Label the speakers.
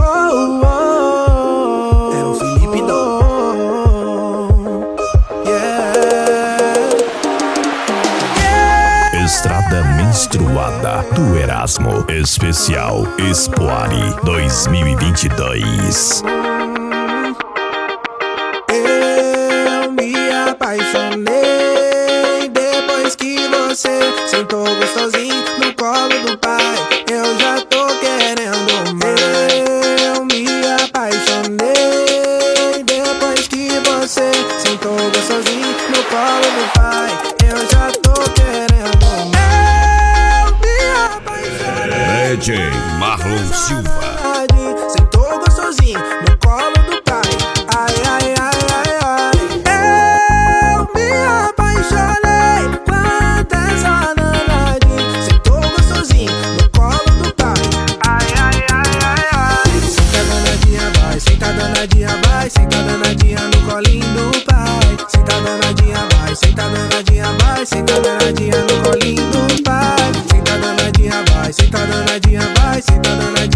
Speaker 1: É o Felipe Dom.
Speaker 2: Estrada Menstruada do Erasmo, especial Expoare 2022.
Speaker 1: Eu me apaixonei depois que você sentou gostosinho no colo do pai. Eu já tô querendo mais. Eu me apaixonei depois que você sentou gostosinho no colo do pai. Eu já tô querendo mais. Eu me apaixonei.
Speaker 2: DJ Marlon Silva.
Speaker 1: Sentou gostosinho no colo do pai. Ai, ai, ai, ai, ai. Eu me apaixonei quando essa danadinha sentou gostosinho no colo do pai. Ai, ai, ai, ai, ai. Senta danadinha, vai. Senta danadinha, vai. Senta danadinha no colinho do pai. Senta danadinha, vai. Senta danadinha, vai. Senta danadinha no colinho do pai. Senta danadinha, vai. Senta danadinha, vai. Senta danadinha.